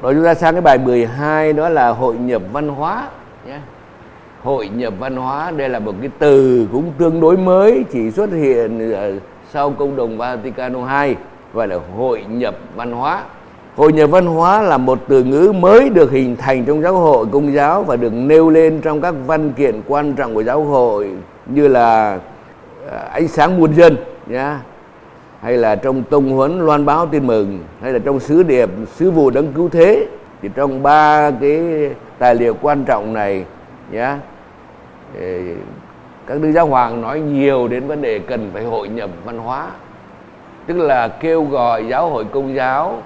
Rồi chúng ta sang cái bài 12, đó là hội nhập văn hóa nhé. Hội nhập văn hóa đây là một cái từ cũng tương đối mới, chỉ xuất hiện sau Công đồng Vaticano II, gọi là hội nhập văn hóa. Hội nhập văn hóa là một từ ngữ mới được hình thành trong giáo hội Công giáo và được nêu lên trong các văn kiện quan trọng của giáo hội như là Ánh sáng muôn dân nhá, hay là trong tông huấn loan báo tin mừng, hay là trong sứ điệp sứ vụ đấng cứu thế. Thì trong ba cái tài liệu quan trọng này nhá, các đức giáo hoàng nói nhiều đến vấn đề cần phải hội nhập văn hóa, tức là kêu gọi giáo hội Công giáo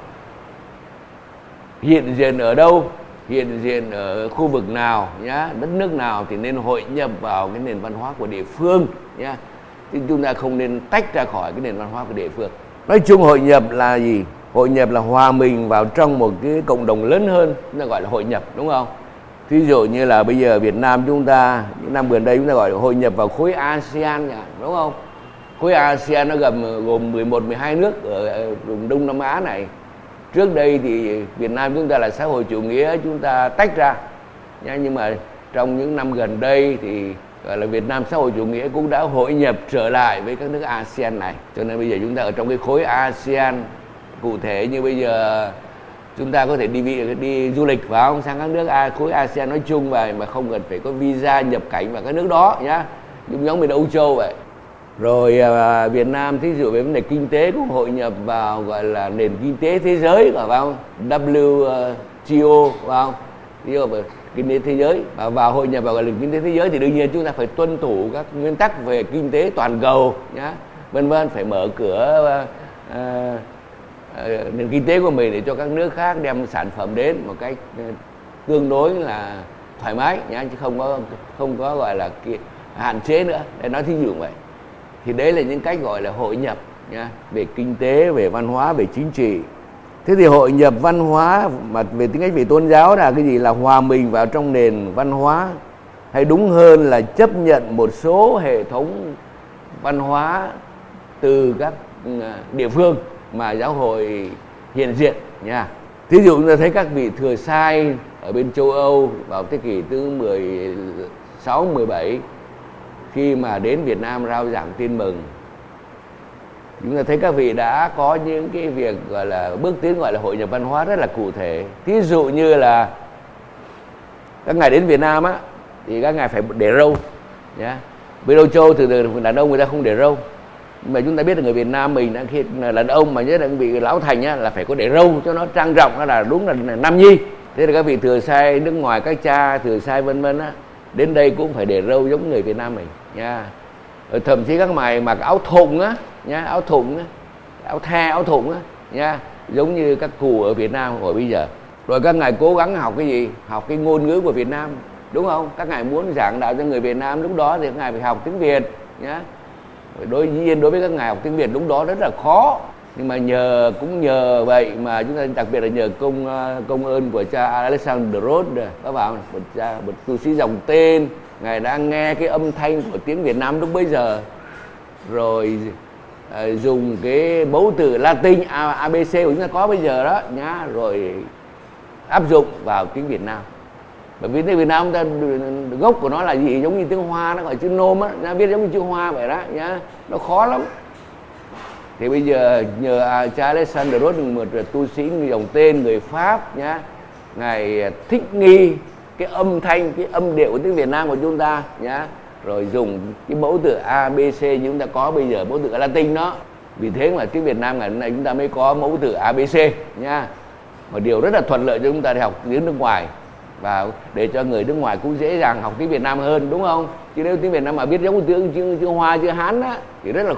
hiện diện ở đâu, hiện diện ở khu vực nào nhá, đất nước nào thì nên hội nhập vào cái nền văn hóa của địa phương nhá. Chứ chúng ta không nên tách ra khỏi cái nền văn hóa của địa phương. Nói chung hội nhập là gì? Hội nhập là hòa mình vào trong một cái cộng đồng lớn hơn, chúng ta gọi là hội nhập, đúng không? Ví dụ như là bây giờ Việt Nam chúng ta, những năm gần đây chúng ta gọi là hội nhập vào khối ASEAN, đúng không? Khối ASEAN nó gồm 11, 12 nước ở vùng Đông Nam Á này. Trước đây thì Việt Nam chúng ta là xã hội chủ nghĩa, chúng ta tách ra. Nhưng mà trong những năm gần đây thì gọi là Việt Nam xã hội chủ nghĩa cũng đã hội nhập trở lại với các nước ASEAN này. Cho nên bây giờ chúng ta ở trong cái khối ASEAN. Cụ thể như bây giờ chúng ta có thể đi du lịch phải không, sang các nước khối ASEAN nói chung vậy mà không cần phải có visa nhập cảnh vào các nước đó nhá, giống như Âu Châu vậy. Rồi Việt Nam thí dụ về vấn đề kinh tế cũng hội nhập vào gọi là nền kinh tế thế giới, phải không? WTO, phải không? Ví dụ về kinh tế thế giới, và vào hội nhập vào nền kinh tế thế giới thì đương nhiên chúng ta phải tuân thủ các nguyên tắc về kinh tế toàn cầu nhá, vân vân, phải mở cửa nền kinh tế của mình để cho các nước khác đem sản phẩm đến một cách tương đối là thoải mái nhá, chứ không có gọi là hạn chế nữa. Để nói thí dụ vậy. Thì đấy là những cách gọi là hội nhập nha, về kinh tế, về văn hóa, về chính trị. Thế thì hội nhập văn hóa mà về tính cách về tôn giáo là cái gì? Là hòa mình vào trong nền văn hóa, hay đúng hơn là chấp nhận một số hệ thống văn hóa từ các địa phương mà giáo hội hiện diện nha. Thí dụ chúng ta thấy các vị thừa sai ở bên châu Âu vào thế kỷ thứ 16, 17 khi mà đến Việt Nam rao giảng tin mừng, chúng ta thấy các vị đã có những cái việc gọi là bước tiến gọi là hội nhập văn hóa rất là cụ thể. Thí dụ như là các ngài đến Việt Nam á thì các ngài phải để râu nhá. Bên Âu Châu từ đàn ông người ta không để râu, nhưng mà chúng ta biết là người Việt Nam mình đã khi là đàn ông mà nhất là vị lão thành á là phải có để râu cho nó trang trọng, nó là đúng là nam nhi. Thế là các vị thừa sai nước ngoài, các cha thừa sai vân vân á, đến đây cũng phải để râu giống người Việt Nam mình nha. Rồi thậm chí các mày mặc áo thụng á nha, áo thụng á, áo the, áo thụng á nha, giống như các cụ ở Việt Nam hồi bây giờ. Rồi các ngài cố gắng học cái gì? Học cái ngôn ngữ của Việt Nam, đúng không? Các ngài muốn giảng đạo cho người Việt Nam lúc đó thì các ngài phải học tiếng Việt nhá. Đối với các ngài học tiếng Việt lúc đó rất là khó, nhưng mà nhờ vậy mà chúng ta đặc biệt là nhờ công ơn của cha Alexander de Rhodes, các bạn, một tu sĩ dòng tên, ngài đã nghe cái âm thanh của tiếng Việt Nam lúc bấy giờ, rồi dùng cái mẫu từ Latin ABC của chúng ta có bây giờ đó nhá, rồi áp dụng vào tiếng Việt Nam. Bởi vì tiếng Việt Nam ta gốc của nó là gì? Giống như tiếng Hoa, nó gọi chữ nôm á, nó viết giống như chữ Hoa vậy đó nhá, nó khó lắm. Thì bây giờ nhờ cha Alexander de Rhodes, một tu sĩ người dòng tên người Pháp nhá, ngài thích nghi cái âm thanh, cái âm điệu của tiếng Việt Nam của chúng ta nhá, rồi dùng cái mẫu từ ABC như chúng ta có bây giờ, mẫu từ Latin đó. Vì thế mà tiếng Việt Nam ngày hôm nay chúng ta mới có mẫu từ ABC nha. Một điều rất là thuận lợi cho chúng ta để học tiếng nước ngoài, và để cho người nước ngoài cũng dễ dàng học tiếng Việt Nam hơn, đúng không? Chứ nếu tiếng Việt Nam mà biết giống chữ Hoa, chữ Hán á thì rất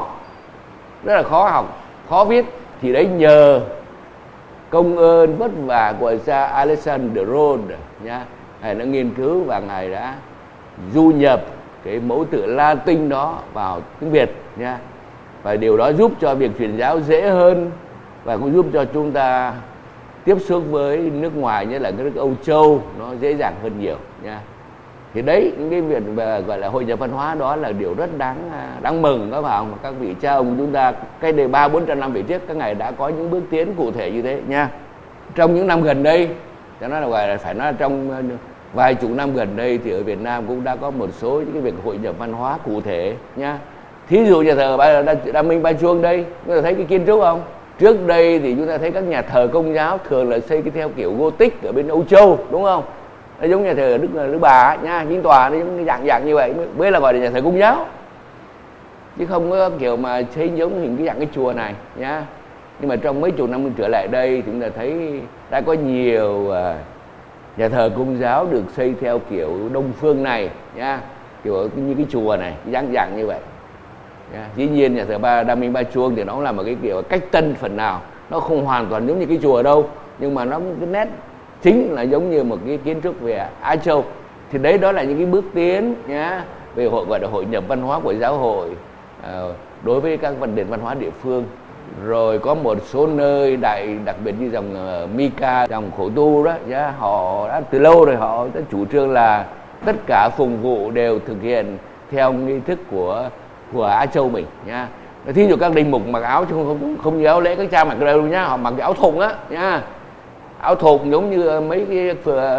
là khó học, khó viết. Thì đấy nhờ công ơn vất vả của cha Alexander de Rhodes nhá, ngài đã nghiên cứu và ngài đã du nhập cái mẫu từ Latin đó vào tiếng Việt nhá. Và điều đó giúp cho việc truyền giáo dễ hơn, và cũng giúp cho chúng ta tiếp xúc với nước ngoài, như là cái nước Âu Châu, nó dễ dàng hơn nhiều nha. Thì đấy, những cái việc gọi là hội nhập văn hóa đó là điều rất đáng mừng, các bạn. Các vị cha ông chúng ta cách đây 300-400 năm về trước, các ngài đã có những bước tiến cụ thể như thế nha. trong những năm gần đây, cho nó là gọi là phải nói là trong vài chục năm gần đây thì ở Việt Nam cũng đã có một số những cái việc hội nhập văn hóa cụ thể nha. Thí dụ nhà thờ Đa Minh Ba Chuông đây, chúng ta thấy cái kiến trúc không? Trước đây thì chúng ta thấy các nhà thờ Công giáo thường là xây cái theo kiểu Gothic ở bên Âu Châu, đúng không? Nó giống nhà thờ ở Đức Bà nha, chính tòa nó giống cái dạng như vậy mới là gọi là nhà thờ Công giáo, chứ không có kiểu mà xây giống hình cái dạng cái chùa này nha. Nhưng mà trong mấy chục năm trở lại đây thì chúng ta thấy đã có nhiều nhà thờ Công giáo được xây theo kiểu Đông phương này nha, kiểu như cái chùa này, dạng như vậy. Dĩ nhiên nhà thờ Đa Minh Ba Chuông thì nó cũng là một cái kiểu cách tân phần nào, nó không hoàn toàn giống như cái chùa đâu, nhưng mà nó cái nét chính là giống như một cái kiến trúc về Á Châu. Thì đấy, đó là những cái bước tiến nhá, về gọi là hội nhập văn hóa của giáo hội đối với các vấn đề văn hóa địa phương. Rồi có một số nơi đặc biệt như dòng Mika, dòng khổ tu đó nhá, họ đã từ lâu rồi họ đã chủ trương là tất cả phục vụ đều thực hiện theo nghi thức của Á Châu mình nha. Thí dụ các linh mục mặc áo chứ không như áo lễ các cha mặc đâu nhá, họ mặc cái áo thụng á nha, áo thụng giống như mấy cái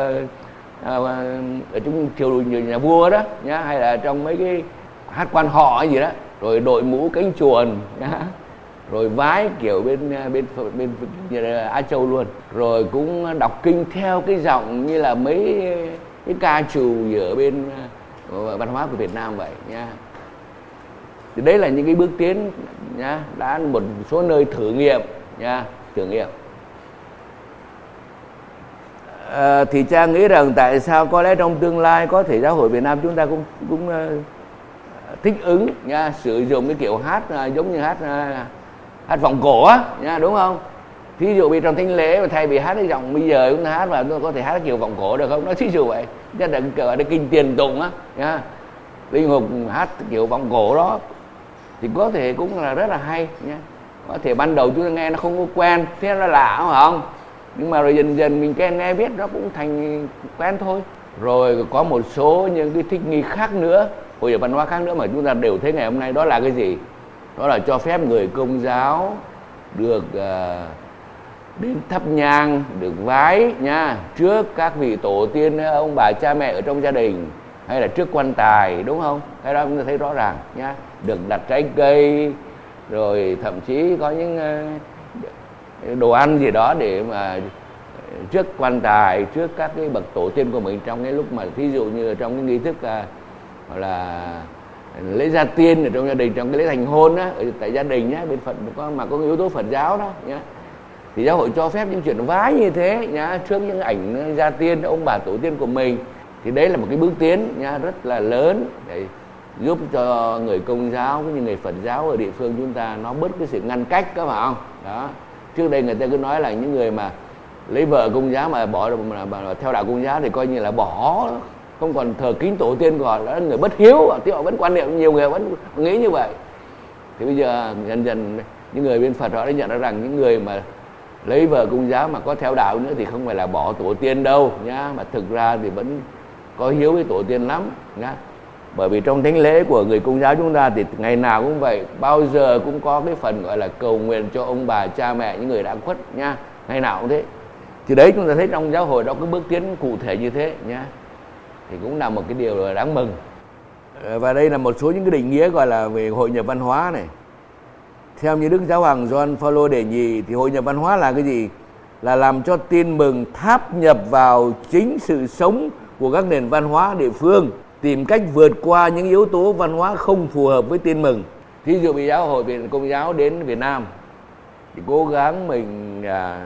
ở trong triều nhà vua đó nhá, hay là trong mấy cái hát quan họ hay gì đó, rồi đội mũ cánh chuồn nhá, rồi vái kiểu bên Á Châu luôn, rồi cũng đọc kinh theo cái giọng như là mấy cái ca trù ở bên văn hóa của Việt Nam vậy nha. Thì đấy là những cái bước tiến nhá, đã một số nơi thử nghiệm nha, thử nghiệm. Thì cha nghĩ rằng tại sao có lẽ trong tương lai có thể giáo hội Việt Nam chúng ta cũng thích ứng nha, sử dụng cái kiểu hát giống như hát vọng cổ á nha, đúng không? Thí dụ vì trong thánh lễ mà thay vì hát cái giọng bây giờ chúng ta hát mà có thể hát cái kiểu vọng cổ được không? Nó thí dụ vậy, chắc là cái kinh tiền tụng á nha, linh mục hát kiểu vọng cổ đó thì có thể cũng là rất là hay nhé. Có thể ban đầu chúng ta nghe nó không có quen, thế nó lạ phải không? Nhưng mà rồi dần dần mình nghe biết nó cũng thành quen thôi. Rồi có một số những cái thích nghi khác nữa, hội nhập văn hóa khác nữa mà chúng ta đều thấy ngày hôm nay, đó là cái gì? Đó là cho phép người Công giáo được đến thắp nhang, được vái nha, trước các vị tổ tiên, ông bà cha mẹ ở trong gia đình, hay là trước quan tài, đúng không? Cái đó chúng ta thấy rõ ràng nhá, được đặt trái cây, rồi thậm chí có những đồ ăn gì đó để mà trước quan tài, trước các cái bậc tổ tiên của mình, trong cái lúc mà thí dụ như trong cái nghi thức gọi là lễ gia tiên ở trong gia đình, trong cái lễ thành hôn á, ở tại gia đình nhá, bên Phật mà có yếu tố Phật giáo đó nhá, thì giáo hội cho phép những chuyện vái như thế nhá, trước những ảnh gia tiên ông bà tổ tiên của mình. Thì đấy là một cái bước tiến nhá, rất là lớn để giúp cho người Công giáo cũng như người Phật giáo ở địa phương chúng ta nó bớt cái sự ngăn cách, có phải không? Đó. Trước đây người ta cứ nói là những người mà lấy vợ Công giáo mà bỏ mà theo đạo Công giáo thì coi như là bỏ, không còn thờ kính tổ tiên, gọi là người bất hiếu, thì họ vẫn quan niệm, nhiều người vẫn nghĩ như vậy. Thì bây giờ dần dần những người bên Phật họ đã nhận ra rằng những người mà lấy vợ Công giáo mà có theo đạo nữa thì không phải là bỏ tổ tiên đâu nhá, mà thực ra thì vẫn có hiếu với tổ tiên lắm nhá. Bởi vì trong thánh lễ của người Công giáo chúng ta thì ngày nào cũng vậy, bao giờ cũng có cái phần gọi là cầu nguyện cho ông bà cha mẹ những người đã khuất nha, ngày nào cũng thế. Thì đấy chúng ta thấy trong giáo hội đó có bước tiến cụ thể như thế nhá, thì cũng là một cái điều đáng mừng. Và đây là một số những cái định nghĩa gọi là về hội nhập văn hóa này. Theo như Đức Giáo hoàng Gioan Phaolô đệ nhị thì hội nhập văn hóa là cái gì? Là làm cho tin mừng tháp nhập vào chính sự sống của các nền văn hóa địa phương, tìm cách vượt qua những yếu tố văn hóa không phù hợp với tin mừng. Thí dụ vì giáo hội Công giáo đến Việt Nam thì cố gắng mình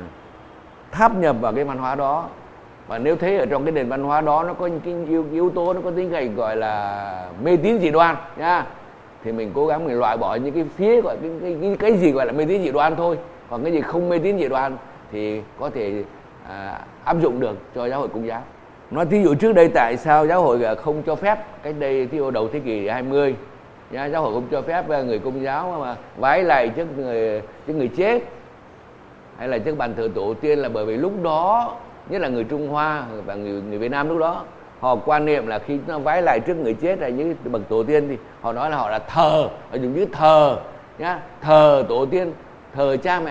tháp nhập vào cái văn hóa đó. Và nếu thấy ở trong cái nền văn hóa đó nó có những cái yếu tố, nó có tính cách gọi là mê tín dị đoan nha, thì mình cố gắng mình loại bỏ những cái phía gọi cái gì gọi là mê tín dị đoan thôi, còn cái gì không mê tín dị đoan thì có thể áp dụng được cho giáo hội Công giáo. Nói thí dụ trước đây tại sao giáo hội không cho phép, cách đây thí dụ đầu thế kỷ 20 giáo hội không cho phép người Công giáo mà vái lạy trước người chết hay là trước bàn thờ tổ tiên, là bởi vì lúc đó nhất là người Trung Hoa và người Việt Nam lúc đó họ quan niệm là khi nó vái lại trước người chết là những bậc tổ tiên thì họ nói là họ là thờ, họ dùng chữ thờ nhá, thờ tổ tiên, thờ cha mẹ.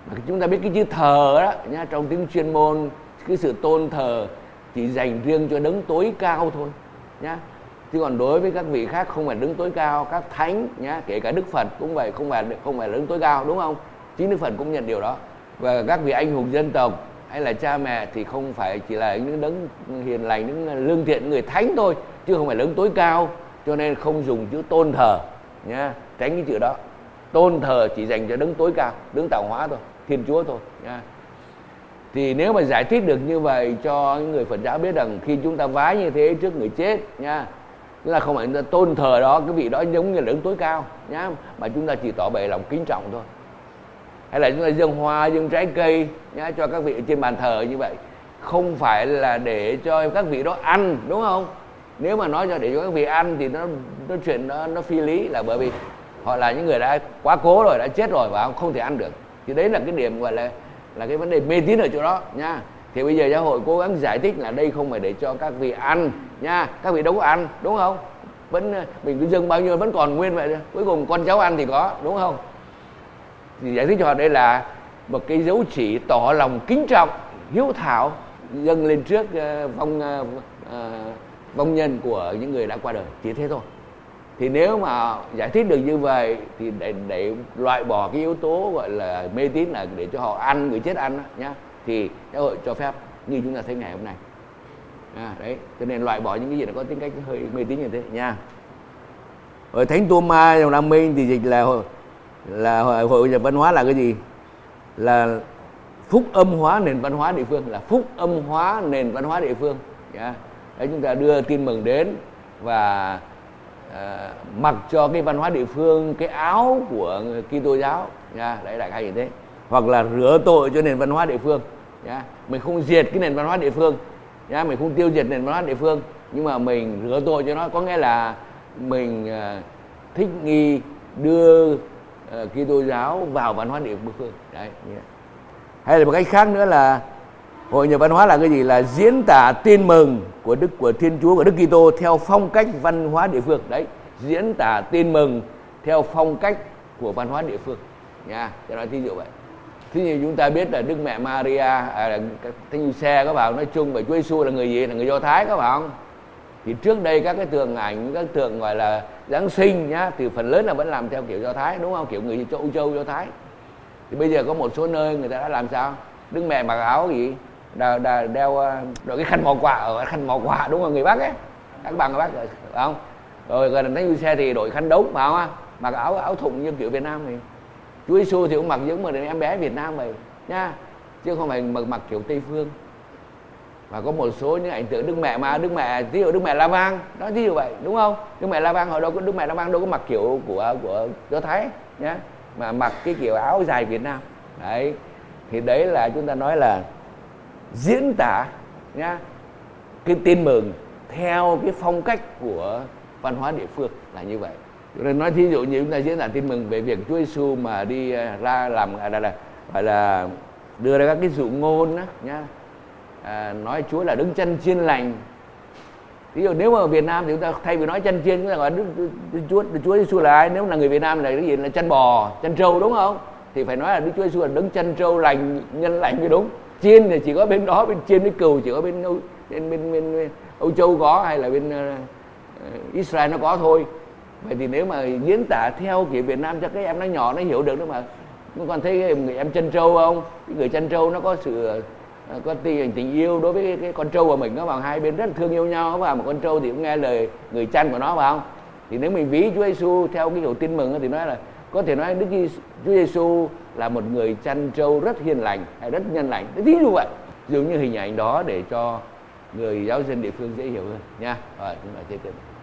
Mà chúng ta biết cái chữ thờ đó nhá, trong tiếng chuyên môn, cái sự tôn thờ chỉ dành riêng cho đấng tối cao thôi nhá. Chứ còn đối với các vị khác không phải đấng tối cao, các thánh nhá, kể cả Đức Phật cũng vậy, không phải đấng tối cao, đúng không? Chính Đức Phật cũng nhận điều đó. Và các vị anh hùng dân tộc hay là cha mẹ thì không phải chỉ là những đấng hiền lành, những lương thiện, người thánh thôi, chứ không phải đấng tối cao. Cho nên không dùng chữ tôn thờ nhá, tránh cái chữ đó. Tôn thờ chỉ dành cho đấng tối cao, đấng tạo hóa thôi, Thiên Chúa thôi nhá. Thì nếu mà giải thích được như vậy cho những người Phật giáo biết rằng khi chúng ta vái như thế trước người chết nha, tức là không phải chúng ta tôn thờ đó, cái vị đó giống như là đấng tối cao nhá, mà chúng ta chỉ tỏ bày lòng kính trọng thôi. Hay là chúng ta dâng hoa, dâng trái cây nhá, cho các vị ở trên bàn thờ như vậy, không phải là để cho các vị đó ăn, đúng không? Nếu mà nói cho để cho các vị ăn thì nó chuyện nó phi lý, là bởi vì họ là những người đã quá cố rồi, đã chết rồi và không thể ăn được. Thì đấy là cái điểm gọi là cái vấn đề mê tín ở chỗ đó nha. Thì bây giờ giáo hội cố gắng giải thích là đây không phải để cho các vị ăn nha, các vị đâu có ăn, đúng không? Vẫn mình cứ dâng bao nhiêu vẫn còn nguyên vậy, cuối cùng con cháu ăn thì có, đúng không? Thì giải thích cho họ đây là một cái dấu chỉ tỏ lòng kính trọng, hiếu thảo dâng lên trước vong nhân của những người đã qua đời, chỉ thế thôi. Thì nếu mà giải thích được như vậy thì để loại bỏ cái yếu tố gọi là mê tín, là để cho họ ăn, người chết ăn đó, nhá, thì giáo hội cho phép như chúng ta thấy ngày hôm nay. Đấy, cho nên loại bỏ những cái gì nó có tính cách hơi mê tín như thế nha. Ở Thánh Thomas dòng Nam Minh thì dịch là hội nhập văn hóa là cái gì? Là phúc âm hóa nền văn hóa địa phương, là phúc âm hóa nền văn hóa địa phương. Đấy, chúng ta đưa tin mừng đến và mặc cho cái văn hóa địa phương, cái áo của Kitô giáo nha, đấy đại khái như thế. Hoặc là rửa tội cho nền văn hóa địa phương nha. Mình không diệt cái nền văn hóa địa phương nha, mình không tiêu diệt nền văn hóa địa phương, nhưng mà mình rửa tội cho nó, có nghĩa là mình thích nghi đưa Kitô giáo vào văn hóa địa phương. Đấy. Hay là một cách khác nữa là hội nhập văn hóa là cái gì? Là diễn tả tin mừng của Thiên Chúa, của Đức Kitô theo phong cách văn hóa địa phương. Đấy, diễn tả tin mừng theo phong cách của văn hóa địa phương nha. Cho nói thí dụ vậy. Thí dụ chúng ta biết là Đức Mẹ Maria, Thánh Giuse có bảo nói chung về Chúa Giêsu là người gì? Là người Do Thái, có bảo không? Thì trước đây các cái tượng ảnh, các tượng gọi là Giáng sinh nhá, thì phần lớn là vẫn làm theo kiểu Do Thái, đúng không? Kiểu người Âu Châu Do Thái. Thì bây giờ có một số nơi người ta đã làm sao? Đức Mẹ mặc áo gì? Đeo đội cái khăn mò quạ, đúng không? Người Bắc ấy, các bạn người Bắc rồi, phải không? Rồi gần Thánh Giuse thì đội khăn đống, phải không? Mặc áo thụng như kiểu Việt Nam thì Chúa Giêsu thì cũng mặc giống một em bé Việt Nam vậy nha, chứ không phải mặc kiểu Tây phương. Và có một số những ảnh tượng Đức Mẹ ví dụ Đức Mẹ La Vang đó, ví dụ vậy, đúng không? Đức Mẹ La Vang Đức Mẹ La Vang đâu có mặc kiểu của Do Thái nhá, mà mặc cái kiểu áo dài Việt Nam. Đấy, thì đấy là chúng ta nói là diễn tả nhá, cái tin mừng theo cái phong cách của văn hóa địa phương là như vậy. Cho nên nói thí dụ như chúng ta diễn tả tin mừng về việc Chúa Giêsu mà đi ra làm gọi là đưa ra các cái dụ ngôn đó nhá, nói Chúa là đấng chân chiên lành. Ví dụ nếu mà ở Việt Nam thì chúng ta thay vì nói chân chiên, chúng ta gọi Chúa Giêsu là ai? Nếu là người Việt Nam là cái gì? Là chân bò, chân trâu, đúng không? Thì phải nói là Đức Chúa Giêsu là đấng chân trâu lành, nhân lành mới đúng. Chiên thì chỉ có bên đó, bên chiên với cừu chỉ có bên Âu Châu có, hay là bên Israel nó có thôi. Vậy thì nếu mà diễn tả theo kiểu Việt Nam cho các em nó nhỏ nó hiểu được đó mà. Còn thấy người em chân trâu không? Cái người chân trâu nó có sự có tình yêu đối với cái con trâu của mình, nó vào hai bên rất là thương yêu nhau, và một con trâu thì cũng nghe lời người chăn của nó, phải không? Thì nếu mình ví Chúa Giêsu theo cái kiểu tin mừng thì nói là có thể nói Chúa Giêsu là một người chăn trâu rất hiền lành hay rất nhân lành, ví dụ vậy, dùng như hình ảnh đó để cho người giáo dân địa phương dễ hiểu hơn nha. Rồi chúng ta tiếp tục.